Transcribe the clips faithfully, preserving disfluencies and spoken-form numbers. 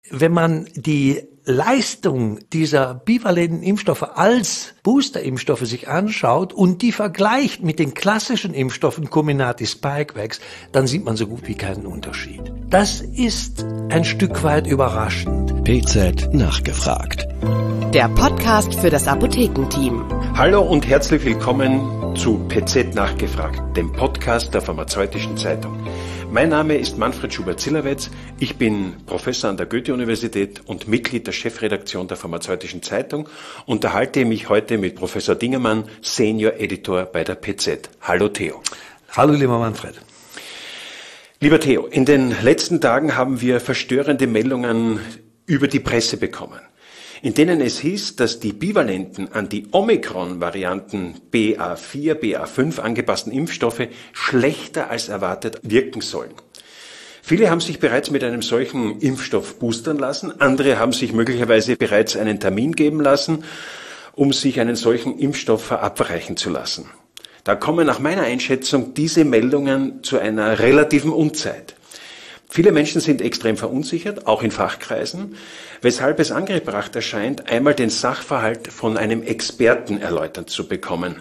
Wenn man die Leistung dieser bivalenten Impfstoffe als Boosterimpfstoffe sich anschaut und die vergleicht mit den klassischen Impfstoffen Comirnaty, Spikevax, dann sieht man so gut wie keinen Unterschied. Das ist ein Stück weit überraschend. P Z nachgefragt. Der Podcast für das Apothekenteam. Hallo und herzlich willkommen zu P Z nachgefragt, dem Podcast der Pharmazeutischen Zeitung. Mein Name ist Manfred Schubert-Zillerwetz. Ich bin Professor an der Goethe-Universität und Mitglied der Chefredaktion der Pharmazeutischen Zeitung. Unterhalte mich heute mit Professor Dingermann, Senior Editor bei der P Z. Hallo Theo. Hallo lieber Manfred. Lieber Theo, in den letzten Tagen haben wir verstörende Meldungen über die Presse bekommen, in denen es hieß, dass die bivalenten an die Omikron-Varianten B A vier, B A fünf angepassten Impfstoffe schlechter als erwartet wirken sollen. Viele haben sich bereits mit einem solchen Impfstoff boostern lassen, andere haben sich möglicherweise bereits einen Termin geben lassen, um sich einen solchen Impfstoff verabreichen zu lassen. Da kommen nach meiner Einschätzung diese Meldungen zu einer relativen Unzeit. Viele Menschen sind extrem verunsichert, auch in Fachkreisen, weshalb es angebracht erscheint, einmal den Sachverhalt von einem Experten erläutert zu bekommen.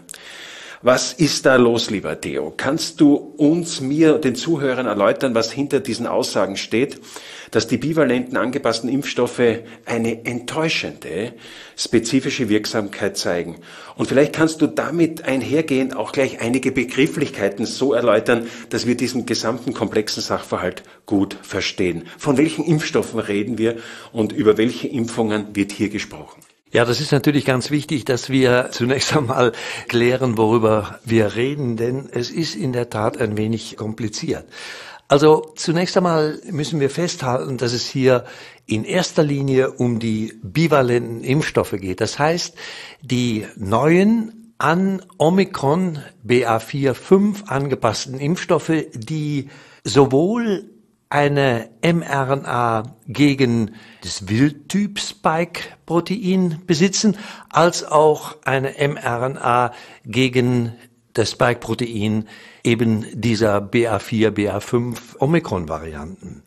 Was ist da los, lieber Theo? Kannst du uns, mir, den Zuhörern erläutern, was hinter diesen Aussagen steht, dass die bivalenten angepassten Impfstoffe eine enttäuschende, spezifische Wirksamkeit zeigen? Und vielleicht kannst du damit einhergehend auch gleich einige Begrifflichkeiten so erläutern, dass wir diesen gesamten komplexen Sachverhalt gut verstehen. Von welchen Impfstoffen reden wir und über welche Impfungen wird hier gesprochen? Ja, das ist natürlich ganz wichtig, dass wir zunächst einmal klären, worüber wir reden, denn es ist in der Tat ein wenig kompliziert. Also zunächst einmal müssen wir festhalten, dass es hier in erster Linie um die bivalenten Impfstoffe geht. Das heißt, die neuen an Omikron B A vier fünf angepassten Impfstoffe, die sowohl eine mRNA gegen das Wildtyp Spike-Protein besitzen, als auch eine mRNA gegen das Spike-Protein eben dieser B A vier, B A fünf Omikron-Varianten.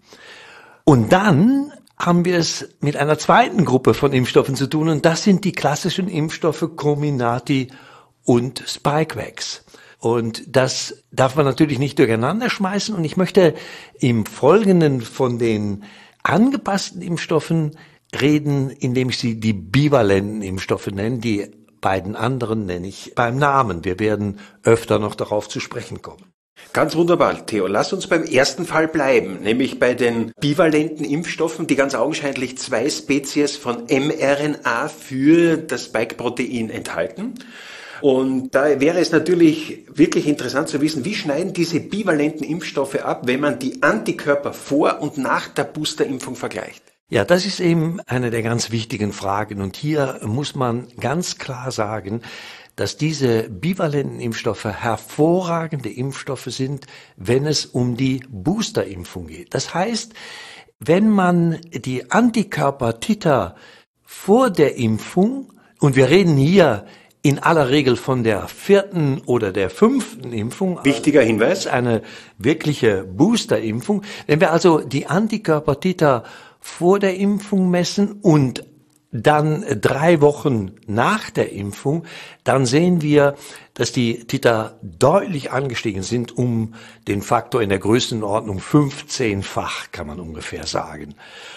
Und dann haben wir es mit einer zweiten Gruppe von Impfstoffen zu tun, und das sind die klassischen Impfstoffe Comirnaty und Spikevax. Und das darf man natürlich nicht durcheinander schmeißen. Und ich möchte im Folgenden von den angepassten Impfstoffen reden, indem ich sie die bivalenten Impfstoffe nenne. Die beiden anderen nenne ich beim Namen. Wir werden öfter noch darauf zu sprechen kommen. Ganz wunderbar, Theo. Lass uns beim ersten Fall bleiben, nämlich bei den bivalenten Impfstoffen, die ganz augenscheinlich zwei Spezies von mRNA für das Spike-Protein enthalten. Und da wäre es natürlich wirklich interessant zu wissen, wie schneiden diese bivalenten Impfstoffe ab, wenn man die Antikörper vor und nach der Boosterimpfung vergleicht? Ja, das ist eben eine der ganz wichtigen Fragen. Und hier muss man ganz klar sagen, dass diese bivalenten Impfstoffe hervorragende Impfstoffe sind, wenn es um die Boosterimpfung geht. Das heißt, wenn man die Antikörpertiter vor der Impfung, und wir reden hier in aller Regel von der vierten oder der fünften Impfung. Wichtiger Hinweis. Eine wirkliche Boosterimpfung. Wenn wir also die Antikörpertiter vor der Impfung messen und dann drei Wochen nach der Impfung, dann sehen wir, dass die Titer deutlich angestiegen sind, um den Faktor in der Größenordnung fünfzehnfach, kann man ungefähr sagen.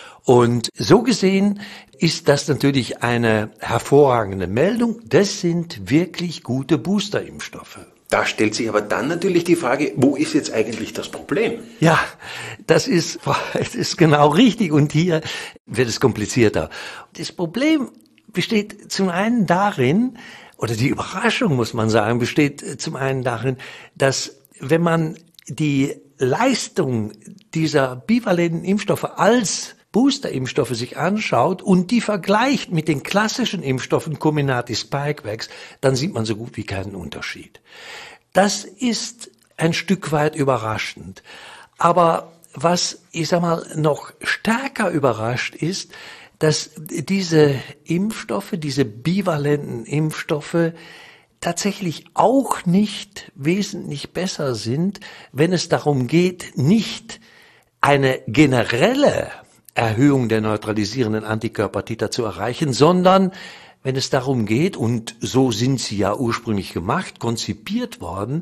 Und so gesehen ist das natürlich eine hervorragende Meldung. Das sind wirklich gute Boosterimpfstoffe. Da stellt sich aber dann natürlich die Frage, wo ist jetzt eigentlich das Problem? Ja, das ist, das ist genau richtig, und hier wird es komplizierter. Das Problem besteht zum einen darin, oder die Überraschung, muss man sagen, besteht zum einen darin, dass wenn man die Leistung dieser bivalenten Impfstoffe als Boosterimpfstoffe sich anschaut und die vergleicht mit den klassischen Impfstoffen Comirnaty, Spikevax, dann sieht man so gut wie keinen Unterschied. Das ist ein Stück weit überraschend. Aber was, ich sag mal, noch stärker überrascht ist, dass diese Impfstoffe, diese bivalenten Impfstoffe tatsächlich auch nicht wesentlich besser sind, wenn es darum geht, nicht eine generelle Erhöhung der neutralisierenden Antikörpertiter zu erreichen, sondern wenn es darum geht, und so sind sie ja ursprünglich gemacht, konzipiert worden,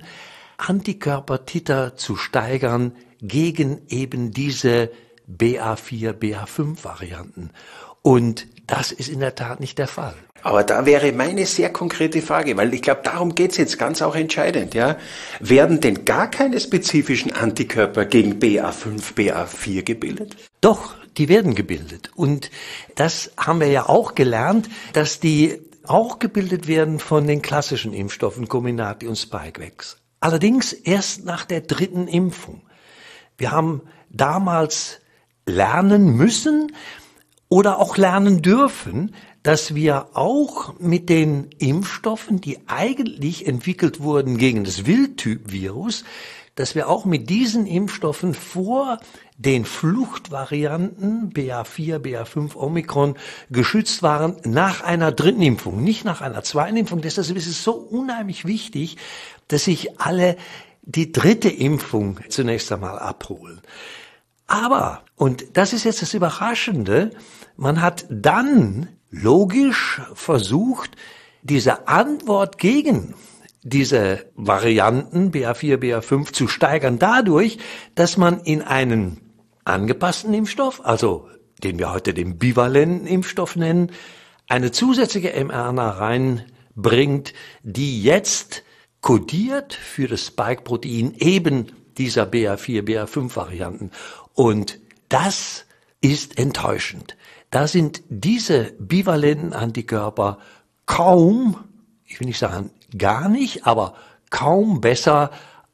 Antikörpertiter zu steigern gegen eben diese B A vier, B A fünf Varianten. Und das ist in der Tat nicht der Fall. Aber da wäre meine sehr konkrete Frage, weil ich glaube, darum geht's jetzt ganz auch entscheidend. Ja, werden denn gar keine spezifischen Antikörper gegen B A fünf, B A vier gebildet? Doch, die werden gebildet. Und das haben wir ja auch gelernt, dass die auch gebildet werden von den klassischen Impfstoffen Comirnaty und Spikevax. Allerdings erst nach der dritten Impfung. Wir haben damals lernen müssen oder auch lernen dürfen, dass wir auch mit den Impfstoffen, die eigentlich entwickelt wurden gegen das Wildtyp-Virus, dass wir auch mit diesen Impfstoffen vor den Fluchtvarianten B A vier, B A fünf, Omikron geschützt waren nach einer dritten Impfung, nicht nach einer zweiten Impfung. Deshalb ist es so unheimlich wichtig, dass sich alle die dritte Impfung zunächst einmal abholen. Aber, und das ist jetzt das Überraschende, man hat dann logisch versucht, diese Antwort gegen diese Varianten B A vier, B A fünf zu steigern dadurch, dass man in einen angepassten Impfstoff, also den wir heute den bivalenten Impfstoff nennen, eine zusätzliche mRNA reinbringt, die jetzt kodiert für das Spike-Protein eben dieser B A vier, B A fünf Varianten. Und das ist enttäuschend. Da sind diese bivalenten Antikörper kaum, ich will nicht sagen gar nicht, aber kaum besser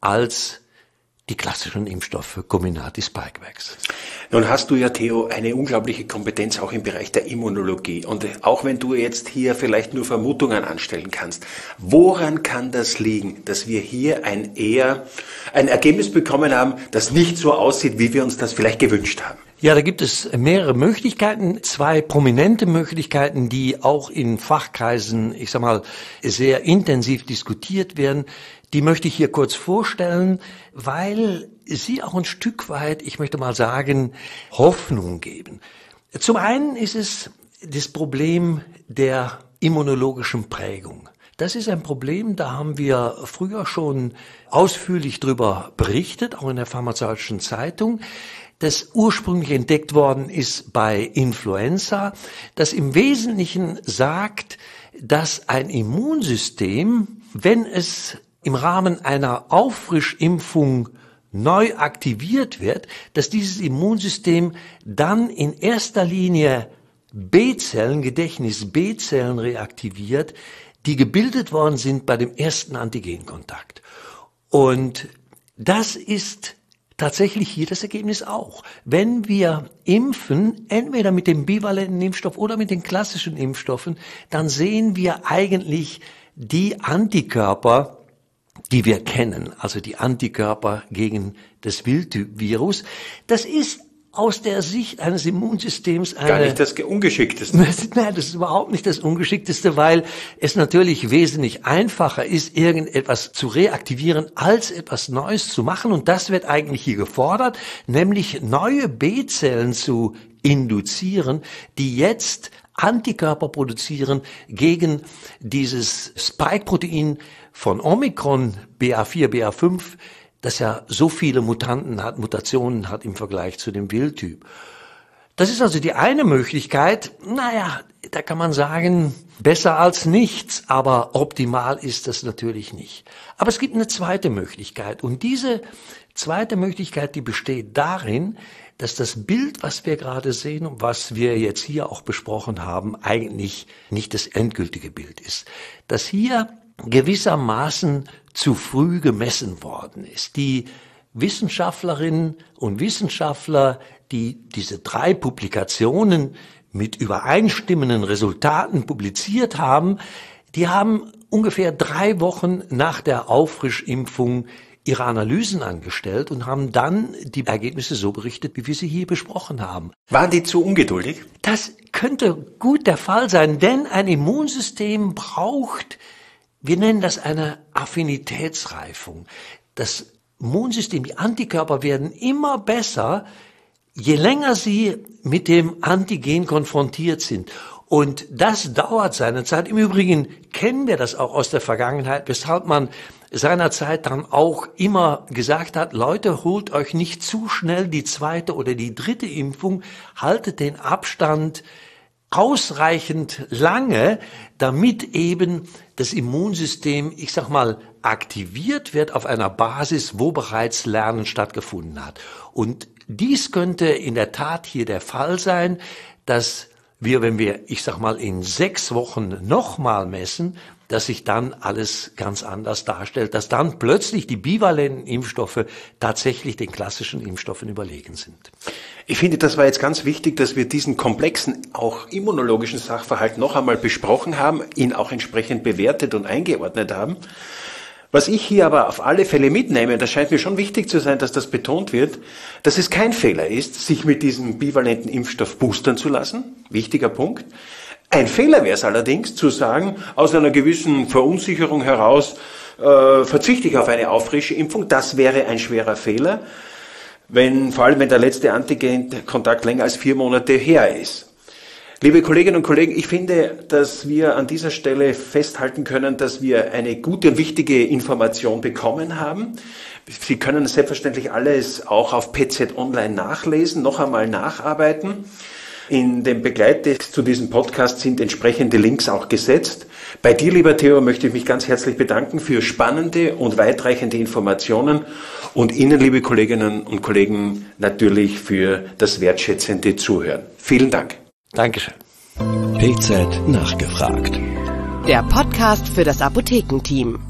als die klassischen Impfstoffe Comirnaty, Spikevax. Nun hast du ja, Theo, eine unglaubliche Kompetenz auch im Bereich der Immunologie. Und auch wenn du jetzt hier vielleicht nur Vermutungen anstellen kannst, woran kann das liegen, dass wir hier ein eher ein Ergebnis bekommen haben, das nicht so aussieht, wie wir uns das vielleicht gewünscht haben? Ja, da gibt es mehrere Möglichkeiten, zwei prominente Möglichkeiten, die auch in Fachkreisen, ich sag mal, sehr intensiv diskutiert werden. Die möchte ich hier kurz vorstellen, weil sie auch ein Stück weit, ich möchte mal sagen, Hoffnung geben. Zum einen ist es das Problem der immunologischen Prägung. Das ist ein Problem, da haben wir früher schon ausführlich drüber berichtet, auch in der Pharmazeutischen Zeitung, das ursprünglich entdeckt worden ist bei Influenza, das im Wesentlichen sagt, dass ein Immunsystem, wenn es im Rahmen einer Auffrischimpfung neu aktiviert wird, dass dieses Immunsystem dann in erster Linie B-Zellen, Gedächtnis-B-Zellen reaktiviert, die gebildet worden sind bei dem ersten Antigenkontakt. Und das ist tatsächlich hier das Ergebnis auch. Wenn wir impfen, entweder mit dem bivalenten Impfstoff oder mit den klassischen Impfstoffen, dann sehen wir eigentlich die Antikörper, die wir kennen, also die Antikörper gegen das Wildtyp-Virus. Das ist aus der Sicht eines Immunsystems eine... Gar nicht das Ungeschickteste. Nein, das ist überhaupt nicht das Ungeschickteste, weil es natürlich wesentlich einfacher ist, irgendetwas zu reaktivieren, als etwas Neues zu machen. Und das wird eigentlich hier gefordert, nämlich neue B-Zellen zu induzieren, die jetzt Antikörper produzieren gegen dieses Spike-Protein von Omikron, B A vier, B A fünf, das ja so viele Mutanten hat, Mutationen hat im Vergleich zu dem Wildtyp. Das ist also die eine Möglichkeit. Naja, da kann man sagen, besser als nichts, aber optimal ist das natürlich nicht. Aber es gibt eine zweite Möglichkeit. Und diese zweite Möglichkeit, die besteht darin, dass das Bild, was wir gerade sehen und was wir jetzt hier auch besprochen haben, eigentlich nicht das endgültige Bild ist. Dass hier gewissermaßen zu früh gemessen worden ist. Die Wissenschaftlerinnen und Wissenschaftler, die diese drei Publikationen mit übereinstimmenden Resultaten publiziert haben, die haben ungefähr drei Wochen nach der Auffrischimpfung ihre Analysen angestellt und haben dann die Ergebnisse so berichtet, wie wir sie hier besprochen haben. Waren die zu ungeduldig? Das könnte gut der Fall sein, denn ein Immunsystem braucht, wir nennen das eine Affinitätsreifung. Das Immunsystem, die Antikörper werden immer besser, je länger Sie mit dem Antigen konfrontiert sind, und das dauert seine Zeit. Im Übrigen kennen wir das auch aus der Vergangenheit, weshalb man seinerzeit dann auch immer gesagt hat, Leute, holt euch nicht zu schnell die zweite oder die dritte Impfung, haltet den Abstand ausreichend lange, damit eben das Immunsystem, ich sag mal, aktiviert wird auf einer Basis, wo bereits Lernen stattgefunden hat. Und dies könnte in der Tat hier der Fall sein, dass wir, wenn wir, ich sag mal, in sechs Wochen nochmal messen, dass sich dann alles ganz anders darstellt, dass dann plötzlich die bivalenten Impfstoffe tatsächlich den klassischen Impfstoffen überlegen sind. Ich finde, das war jetzt ganz wichtig, dass wir diesen komplexen, auch immunologischen Sachverhalt noch einmal besprochen haben, ihn auch entsprechend bewertet und eingeordnet haben. Was ich hier aber auf alle Fälle mitnehme, das scheint mir schon wichtig zu sein, dass das betont wird, dass es kein Fehler ist, sich mit diesem bivalenten Impfstoff boostern zu lassen. Wichtiger Punkt. Ein Fehler wäre es allerdings, zu sagen, aus einer gewissen Verunsicherung heraus äh, verzichte ich auf eine Auffrischimpfung. Das wäre ein schwerer Fehler, wenn, vor allem wenn der letzte Antigen-Kontakt länger als vier Monate her ist. Liebe Kolleginnen und Kollegen, ich finde, dass wir an dieser Stelle festhalten können, dass wir eine gute und wichtige Information bekommen haben. Sie können selbstverständlich alles auch auf P Z Online nachlesen, noch einmal nacharbeiten. In dem Begleittext zu diesem Podcast sind entsprechende Links auch gesetzt. Bei dir, lieber Theo, möchte ich mich ganz herzlich bedanken für spannende und weitreichende Informationen und Ihnen, liebe Kolleginnen und Kollegen, natürlich für das wertschätzende Zuhören. Vielen Dank. Dankeschön. P Z nachgefragt. Der Podcast für das Apothekenteam.